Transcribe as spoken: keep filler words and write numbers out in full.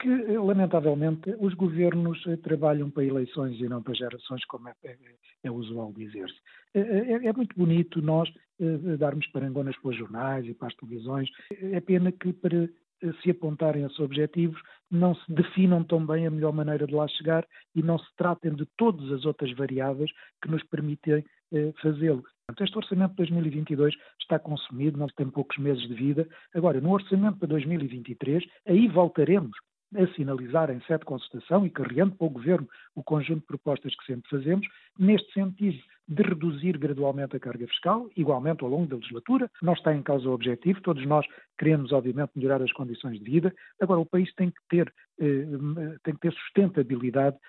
que, lamentavelmente, os governos trabalham para eleições e não para gerações, como é, é, é usual dizer-se. É, é muito bonito nós é, darmos parangonas para os jornais e para as televisões. É pena que, para se apontarem esses objetivos, não se definam tão bem a melhor maneira de lá chegar e não se tratem de todas as outras variáveis que nos permitem eh, fazê-lo. Este orçamento de dois mil e vinte e dois está consumido, não tem poucos meses de vida. Agora, no orçamento para dois mil e vinte e três, aí voltaremos a sinalizar em sede de consultação e carregando para o Governo o conjunto de propostas que sempre fazemos, neste sentido de reduzir gradualmente a carga fiscal, igualmente ao longo da legislatura. Não está em causa o objetivo, todos nós queremos, obviamente, melhorar as condições de vida. Agora, o país tem que ter, eh, tem que ter sustentabilidade